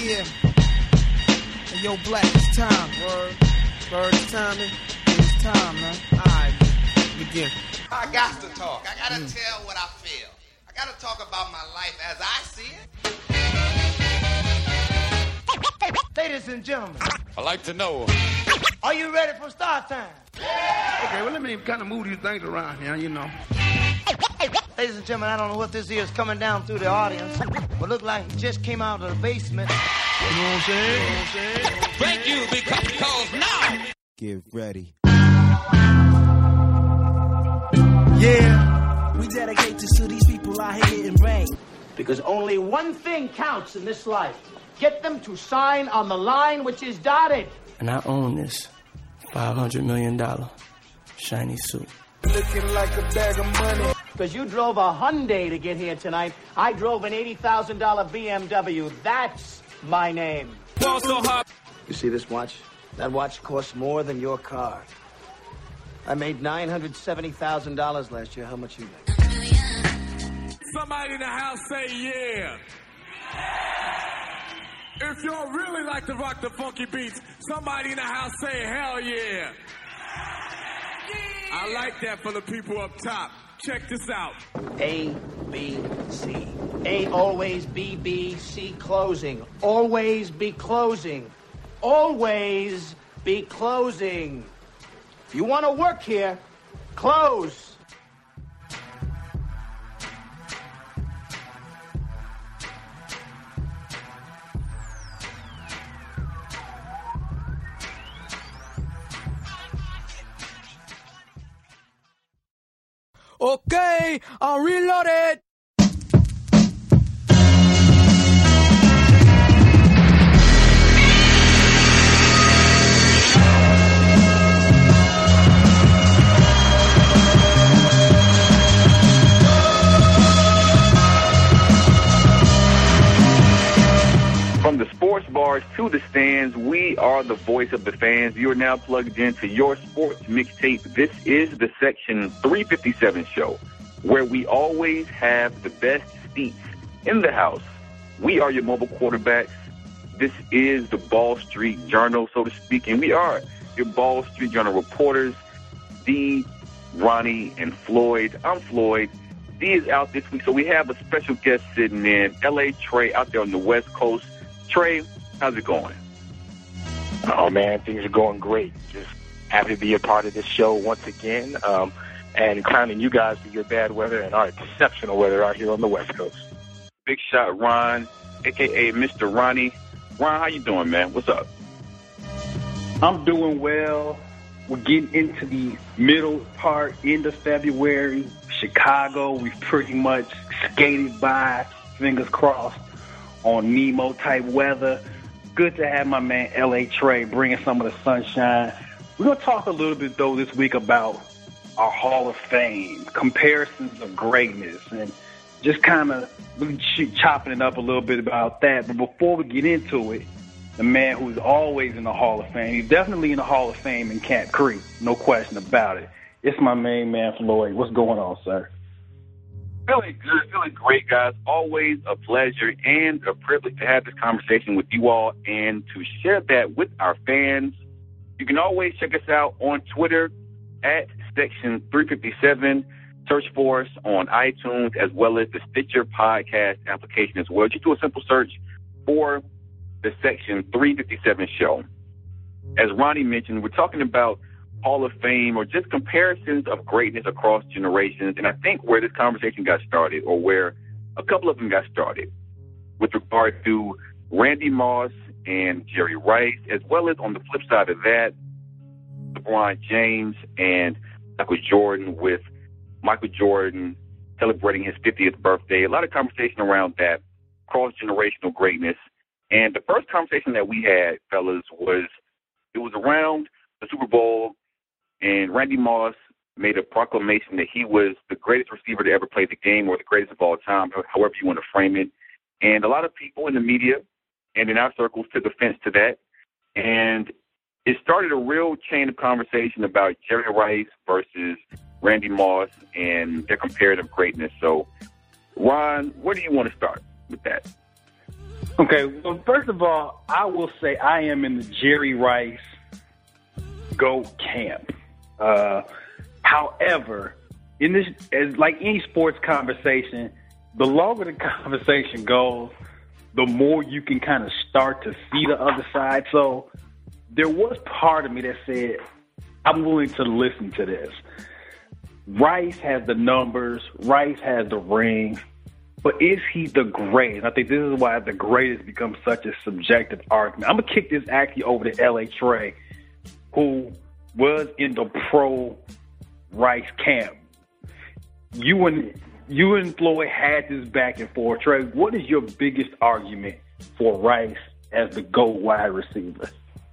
Yeah. Hey, yo, Black, it's time. Word, it's time, man. It's time, man. All right, man. Begin. I got to talk. I got to tell what I feel. I got to talk about my life as I see it. Ladies and gentlemen, I'd like to know, are you ready for start time? Okay, well, let me kind of move these things around here, you know. Ladies and gentlemen, I don't know what this is coming down through the audience, but look like it just came out of the basement. You know what I'm saying? thank you because now. Get ready. Yeah, we dedicate this to these people out here getting rain. Because only one thing counts in this life. Get them to sign on the line which is dotted. And I own this $500 million shiny suit. Looking like a bag of money. Because you drove a Hyundai to get here tonight. I drove an $80,000 BMW. That's my name. You see this watch? That watch costs more than your car. I made $970,000 last year. How much you make? Somebody in the house say yeah. If y'all really like to rock the funky beats, somebody in the house say hell yeah. I like that for the people up top. Check this out. A, B, C. A, always, B, B, C, closing. Always be closing. Always be closing. If you want to work here, close. Okay, I'm reloaded. From the sports bars to the stands, we are the voice of the fans. You are now plugged into your sports mixtape. This is the Section 357 show, where we always have the best seats in the house. We are your mobile quarterbacks. This is the Ball Street Journal, so to speak, and we are your Ball Street Journal reporters, D, Ronnie, and Floyd. I'm Floyd. D is out this week, so we have a special guest sitting in, L.A. Trey, out there on the West Coast. Trey, how's it going? Oh, man, things are going great. Just happy to be a part of this show once again, and clowning you guys for your bad weather and our exceptional weather out here on the West Coast. Big shot Ron, a.k.a. Mr. Ronnie. Ron, how you doing, man? What's up? I'm doing well. We're getting into the middle part, end of February. Chicago, we've pretty much skated by, fingers crossed, on Nemo-type weather. Good to have my man L.A. Trey bringing some of the sunshine. We're going to talk a little bit, though, this week about our Hall of Fame, comparisons of greatness, and just kind of really chopping it up a little bit about that. But before we get into it, the man who's always in the Hall of Fame, he's definitely in the Hall of Fame in Camp Creek, no question about it. It's my main man, Floyd. What's going on, sir? Feeling good, feeling great, guys. Always a pleasure and a privilege to have this conversation with you all and to share that with our fans. You can always check us out on Twitter at Section 357. Search for us on iTunes as well as the Stitcher podcast application as well. Just do a simple search for the Section 357 show. As Ronnie mentioned, we're talking about Hall of Fame or just comparisons of greatness across generations. And I think where this conversation got started, or where a couple of them got started, with regard to Randy Moss and Jerry Rice, as well as on the flip side of that, LeBron James and Michael Jordan, with Michael Jordan celebrating his 50th birthday. A lot of conversation around that cross-generational greatness. And the first conversation that we had, fellas, was around the Super Bowl, and Randy Moss made a proclamation that he was the greatest receiver to ever play the game, or the greatest of all time, however you want to frame it. And a lot of people in the media and in our circles took offense to that. And it started a real chain of conversation about Jerry Rice versus Randy Moss and their comparative greatness. So, Ron, where do you want to start with that? Okay, well, first of all, I will say I am in the Jerry Rice GOAT camp. However, in this, as like any sports conversation, the longer the conversation goes, the more you can kind of start to see the other side. So there was part of me that said, I'm willing to listen to this. Rice has the numbers. Rice has the rings. But is he the greatest? I think this is why the greatest becomes such a subjective argument. I'm going to kick this actually over to L.A. Trey, who was in the pro-Rice camp. You and Floyd had this back and forth. Trey, what is your biggest argument for Rice as the GOAT wide receiver?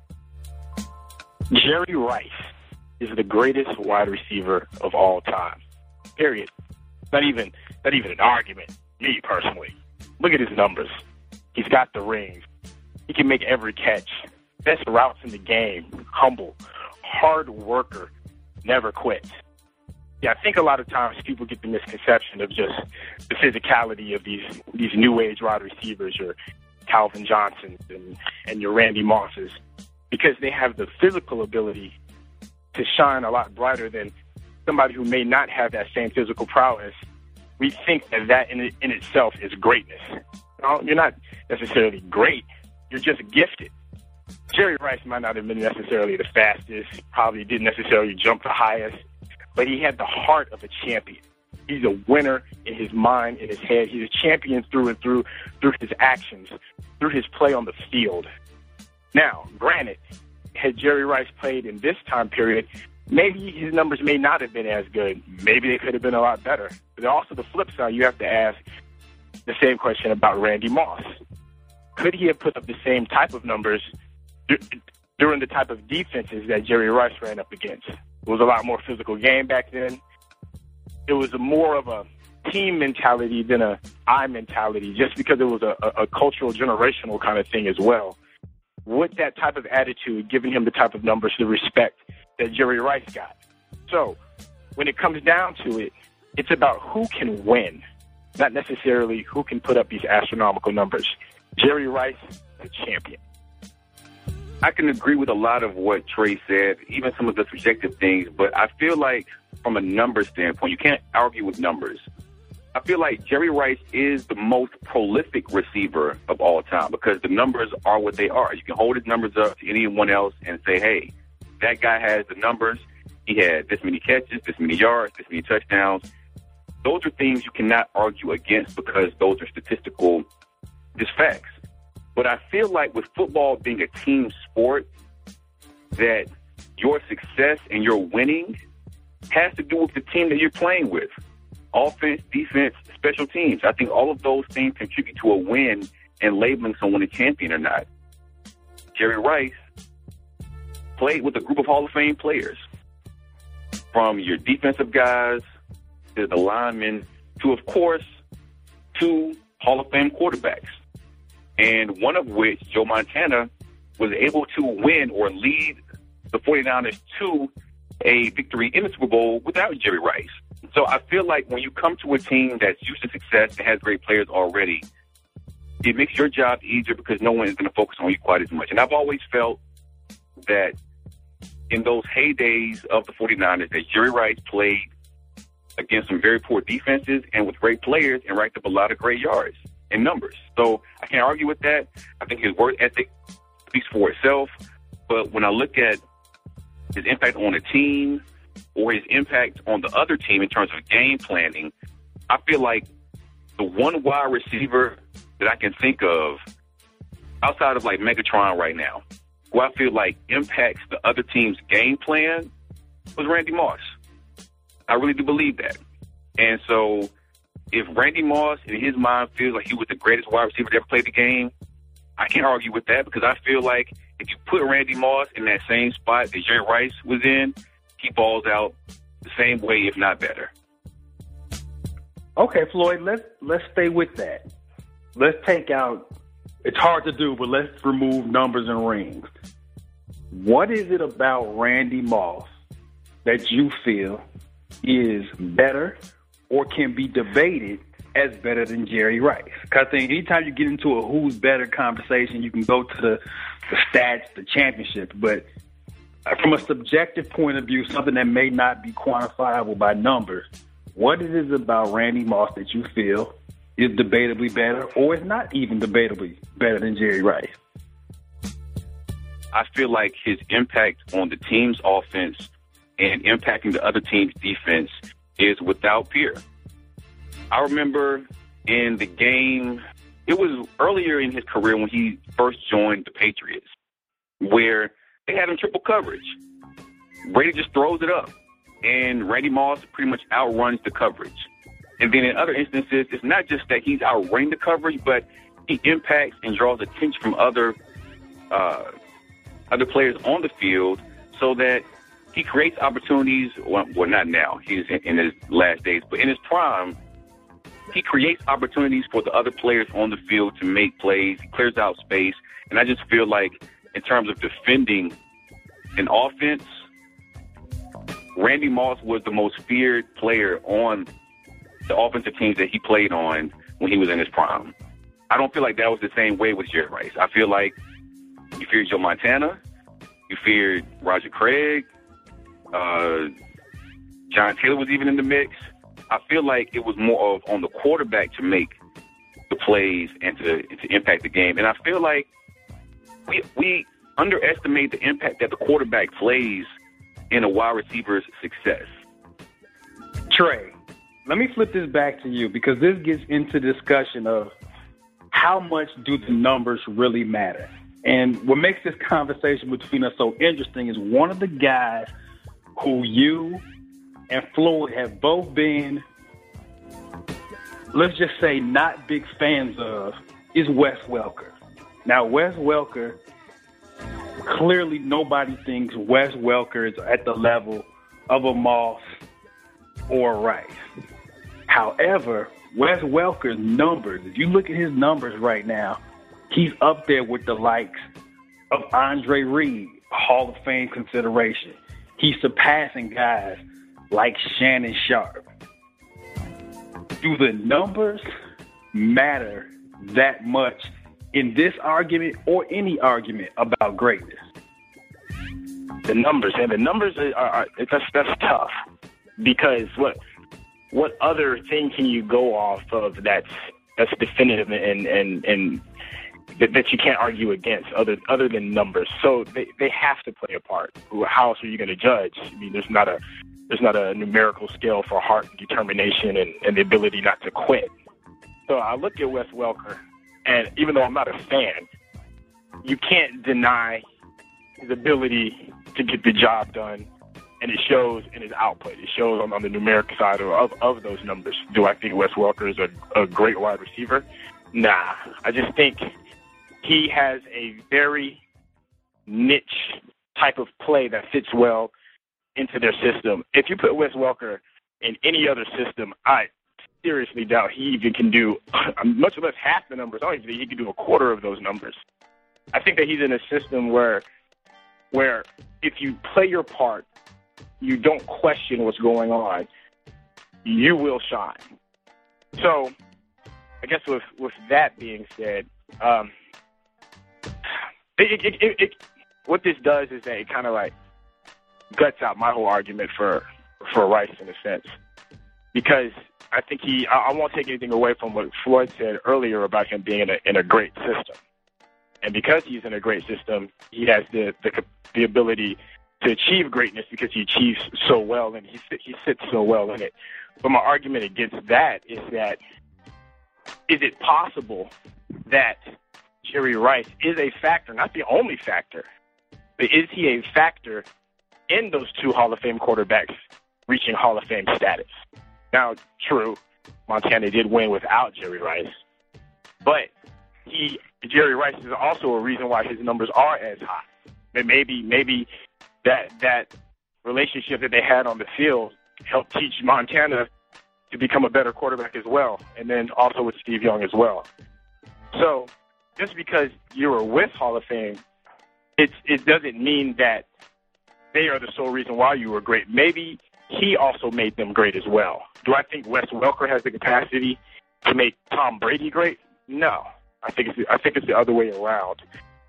Jerry Rice is the greatest wide receiver of all time. Period. Not even an argument. Me personally. Look at his numbers. He's got the rings. He can make every catch. Best routes in the game. Humble. Hard worker. Never quits. Yeah, I think a lot of times people get the misconception of just the physicality of these new age wide receivers, your Calvin Johnsons and your Randy Mosses, because they have the physical ability to shine a lot brighter than somebody who may not have that same physical prowess. We think that in itself is greatness. No, you're not necessarily great. You're just gifted. Jerry Rice might not have been necessarily the fastest, probably didn't necessarily jump the highest, but he had the heart of a champion. He's a winner in his mind, in his head. He's a champion through and through his actions, through his play on the field. Now, granted, had Jerry Rice played in this time period, maybe his numbers may not have been as good. Maybe they could have been a lot better. But also the flip side, you have to ask the same question about Randy Moss. Could he have put up the same type of numbers during the type of defenses that Jerry Rice ran up against? It was a lot more physical game back then. It was more of a team mentality than a I mentality, just because it was a cultural, generational kind of thing as well. Would that type of attitude given him the type of numbers, the respect that Jerry Rice got? So when it comes down to it, it's about who can win, not necessarily who can put up these astronomical numbers. Jerry Rice, the champion. I can agree with a lot of what Trey said, even some of the subjective things, but I feel like from a number standpoint, you can't argue with numbers. I feel like Jerry Rice is the most prolific receiver of all time because the numbers are what they are. You can hold his numbers up to anyone else and say, hey, that guy has the numbers. He had this many catches, this many yards, this many touchdowns. Those are things you cannot argue against because those are statistical just facts. But I feel like with football being a team sport, that your success and your winning has to do with the team that you're playing with. Offense, defense, special teams. I think all of those things contribute to a win and labeling someone a champion or not. Jerry Rice played with a group of Hall of Fame players, from your defensive guys to the linemen to, of course, 2 Hall of Fame quarterbacks. And one of which, Joe Montana, was able to win or lead the 49ers to a victory in the Super Bowl without Jerry Rice. So I feel like when you come to a team that's used to success and has great players already, it makes your job easier because no one is going to focus on you quite as much. And I've always felt that in those heydays of the 49ers, that Jerry Rice played against some very poor defenses and with great players and racked up a lot of great yards and numbers. So I can't argue with that. I think his work ethic speaks for itself. But when I look at his impact on the team or his impact on the other team in terms of game planning, I feel like the one wide receiver that I can think of outside of like Megatron right now, who I feel like impacts the other team's game plan, was Randy Moss. I really do believe that. And so if Randy Moss, in his mind, feels like he was the greatest wide receiver to ever play the game, I can't argue with that because I feel like if you put Randy Moss in that same spot that Jerry Rice was in, he balls out the same way, if not better. Okay, Floyd, let's stay with that. Let's take out, it's hard to do, but let's remove numbers and rings. What is it about Randy Moss that you feel is better or can be debated as better than Jerry Rice. Because I think anytime you get into a who's better conversation, you can go to the stats, the championship. But from a subjective point of view, something that may not be quantifiable by numbers, what it is about Randy Moss that you feel is debatably better or is not even debatably better than Jerry Rice? I feel like his impact on the team's offense and impacting the other team's defense is without peer. I remember in the game, it was earlier in his career when he first joined the Patriots, where they had him triple coverage. Brady just throws it up, and Randy Moss pretty much outruns the coverage. And then in other instances, it's not just that he's outrunning the coverage, but he impacts and draws attention from other players on the field so that he creates opportunities. Well, not now. He's in his last days, but in his prime, he creates opportunities for the other players on the field to make plays. He clears out space. And I just feel like in terms of defending an offense, Randy Moss was the most feared player on the offensive teams that he played on when he was in his prime. I don't feel like that was the same way with Jerry Rice. I feel like you feared Joe Montana. You feared Roger Craig. John Taylor was even in the mix. I feel like it was more of on the quarterback to make the plays and to impact the game. And I feel like we underestimate the impact that the quarterback plays in a wide receiver's success. Trey, let me flip this back to you because this gets into discussion of how much do the numbers really matter. And what makes this conversation between us so interesting is one of the guys who you and Floyd have both been, let's just say, not big fans of, is Wes Welker. Now, Wes Welker, clearly nobody thinks Wes Welker is at the level of a Moss or Rice. However, Wes Welker's numbers, if you look at his numbers right now, he's up there with the likes of Andre Reed, Hall of Fame consideration. He's surpassing guys like Shannon Sharp. Do the numbers matter that much in this argument or any argument about greatness? The numbers are that's tough because what other thing can you go off of that's definitive and that you can't argue against other than numbers? So they have to play a part. How else are you going to judge? I mean, there's not a numerical scale for heart and determination and the ability not to quit. So I look at Wes Welker, and even though I'm not a fan, you can't deny his ability to get the job done, and it shows in his output. It shows on the numeric side of those numbers. Do I think Wes Welker is a great wide receiver? Nah. I just think he has a very niche type of play that fits well into their system. If you put Wes Welker in any other system, I seriously doubt he even can do much less half the numbers. I don't even think he can do a quarter of those numbers. I think that he's in a system where if you play your part, you don't question what's going on, you will shine. So I guess with that being said, what this does is that it kind of like guts out my whole argument for Rice in a sense, because I think I won't take anything away from what Floyd said earlier about him being in a great system, and because he's in a great system, he has the ability to achieve greatness because he achieves so well and he sits so well in it. But my argument against that is it possible that Jerry Rice is a factor, not the only factor, but is he a factor in those two Hall of Fame quarterbacks reaching Hall of Fame status? Now, true, Montana did win without Jerry Rice, but Jerry Rice is also a reason why his numbers are as high. And maybe that relationship that they had on the field helped teach Montana to become a better quarterback as well, and then also with Steve Young as well. So just because you were with Hall of Fame, it doesn't mean that they are the sole reason why you were great. Maybe he also made them great as well. Do I think Wes Welker has the capacity to make Tom Brady great? No. I think it's the other way around.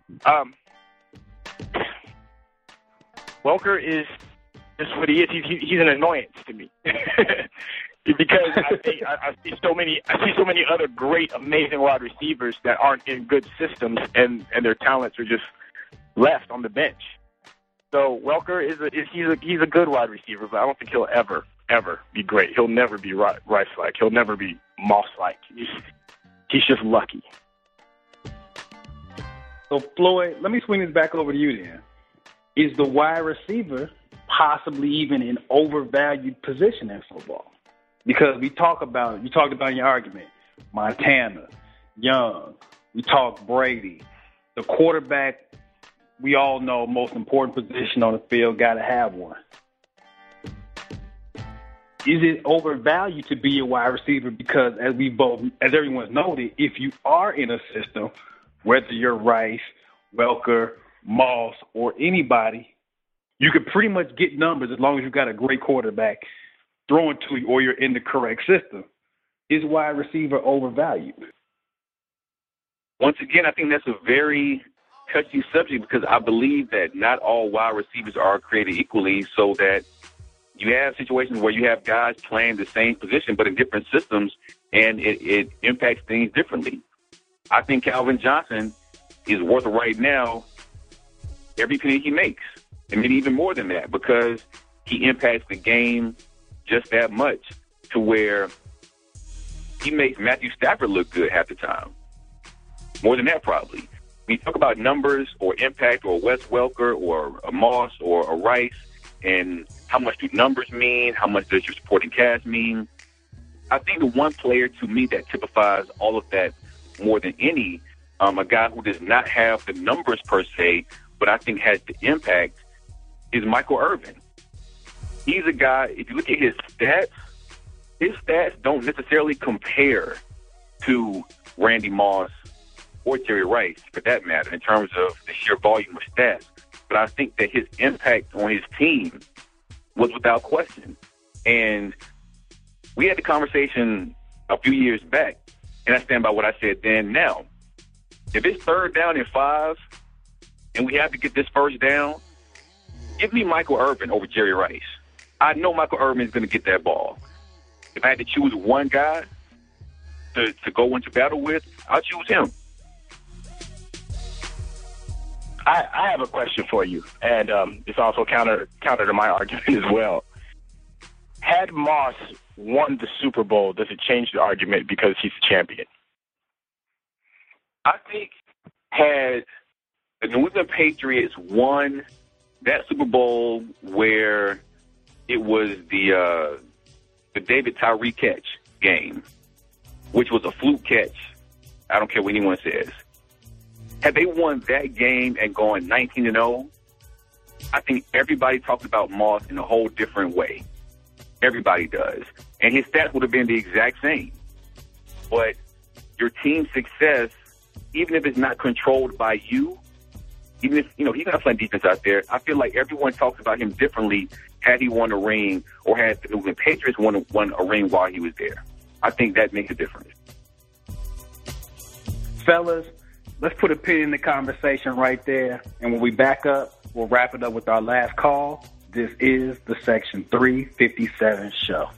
Welker is just what he is. He's an annoyance to me. Because I see so many other great, amazing wide receivers that aren't in good systems, and their talents are just left on the bench. So Welker he's a good wide receiver, but I don't think he'll ever be great. He'll never be Rice-like. He'll never be Moss-like. He's just lucky. So Floyd, let me swing this back over to you then. Is the wide receiver possibly even an overvalued position in football? Because you talked about in your argument, Montana, Young, we talk Brady. The quarterback, we all know, most important position on the field, got to have one. Is it overvalued to be a wide receiver? Because as everyone's noted, if you are in a system, whether you're Rice, Welker, Moss, or anybody, you could pretty much get numbers as long as you've got a great quarterback throwing to you or you're in the correct system. Is wide receiver overvalued? Once again, I think that's a very touchy subject because I believe that not all wide receivers are created equally, so that you have situations where you have guys playing the same position but in different systems, and it impacts things differently. I think Calvin Johnson is worth right now every penny he makes, and maybe even more than that, because he impacts the game just that much to where he makes Matthew Stafford look good half the time. More than that, probably. When you talk about numbers or impact or Wes Welker or a Moss or a Rice and how much do numbers mean, how much does your supporting cast mean, I think the one player to me that typifies all of that more than any, a guy who does not have the numbers per se, but I think has the impact, is Michael Irvin. He's a guy, if you look at his stats don't necessarily compare to Randy Moss or Jerry Rice, for that matter, in terms of the sheer volume of stats. But I think that his impact on his team was without question. And we had the conversation a few years back, and I stand by what I said then. Now, if it's 3rd down and 5, and we have to get this first down, give me Michael Irvin over Jerry Rice. I know Michael Irvin is going to get that ball. If I had to choose one guy to go into battle with, I'll choose him. I have a question for you, and it's also counter to my argument as well. Had Moss won the Super Bowl, does it change the argument because he's the champion? I think had the New England Patriots won that Super Bowl where it was the David Tyree catch game, which was a fluke catch, I don't care what anyone says. Had they won that game and gone 19-0, I think everybody talks about Moss in a whole different way. Everybody does. And his stats would have been the exact same. But your team's success, even if it's not controlled by you, even if, he's not playing defense out there, I feel like everyone talks about him differently had he won a ring or had the New England Patriots won a ring while he was there. I think that makes a difference. Fellas, let's put a pin in the conversation right there. And when we back up, we'll wrap it up with our last call. This is the Section 357 show.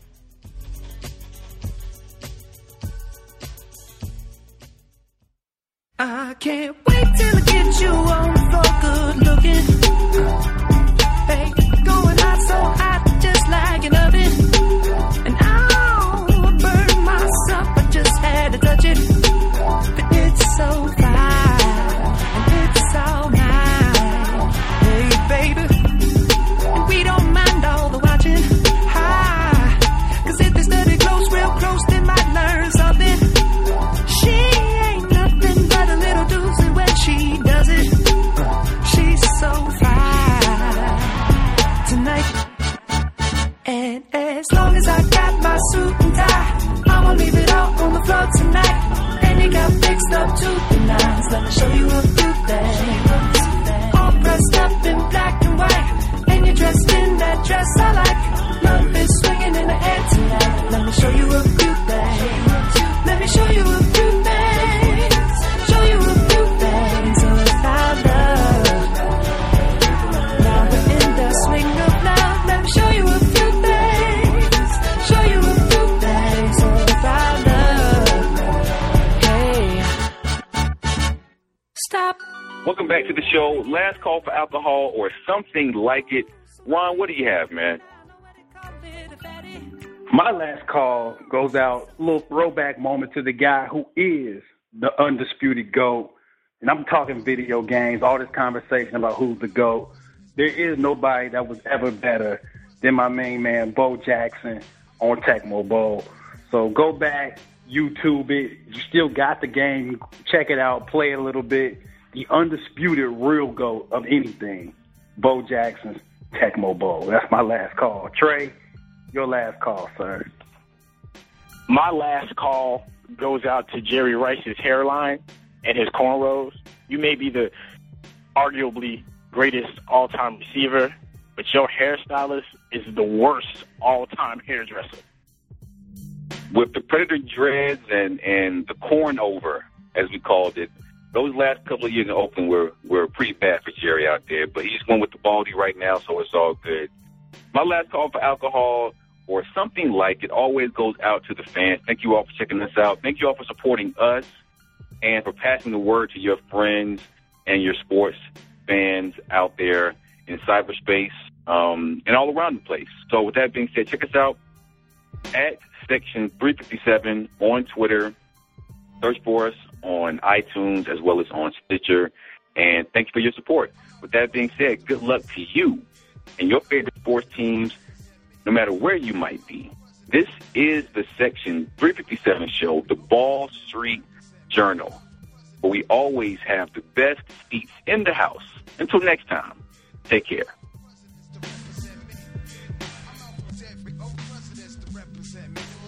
I can't wait till I get you on the floor, good looking. Hey, going hot, so hot, just like an oven. And I'll burn myself, I just had to touch it. But it's so fine, and it's all mine. Hey, baby, we don't mind all the watching. Hi, 'cause if they study close, real close, they might learn something. She ain't nothing but a little doozy when she does it. She's so fine tonight. And as long as I got my suit and tie, I'ma leave it all on the floor tonight. And you got fixed up to the nines. Let me show you a few things. All dressed up in black and white, and you're dressed in that dress I like. Love is swinging in the air tonight. Let me show you a few things. stop. Welcome back to the show. Last call for alcohol or something like it. Ron, what do you have, man? My last call goes out, a little throwback moment to the guy who is the undisputed GOAT. And I'm talking video games, all this conversation about who's the GOAT. There is nobody that was ever better than my main man, Bo Jackson, on Tecmo Bowl. So go back, YouTube it. You still got the game. Check it out, play it a little bit. The undisputed real GOAT of anything, Bo Jackson's Tecmo Bowl. That's my last call. Trey, your last call, sir. My last call goes out to Jerry Rice's hairline and his cornrows. You may be the arguably greatest all-time receiver, but your hairstylist is the worst all-time hairdresser. With the Predator dreads and the corn over, as we called it, those last couple of years in Oakland were pretty bad for Jerry out there, but he's going with the baldy right now, so it's all good. My last call for alcohol or something like it always goes out to the fans. Thank you all for checking us out. Thank you all for supporting us and for passing the word to your friends and your sports fans out there in cyberspace and all around the place. So with that being said, check us out at Section 357 on Twitter. Search for us on iTunes as well as on Stitcher. And thank you for your support. With that being said, good luck to you and your favorite sports teams, no matter where you might be. This is the Section 357 show, the Ball Street Journal, where we always have the best seats in the house. Until next time, take care. Represent me.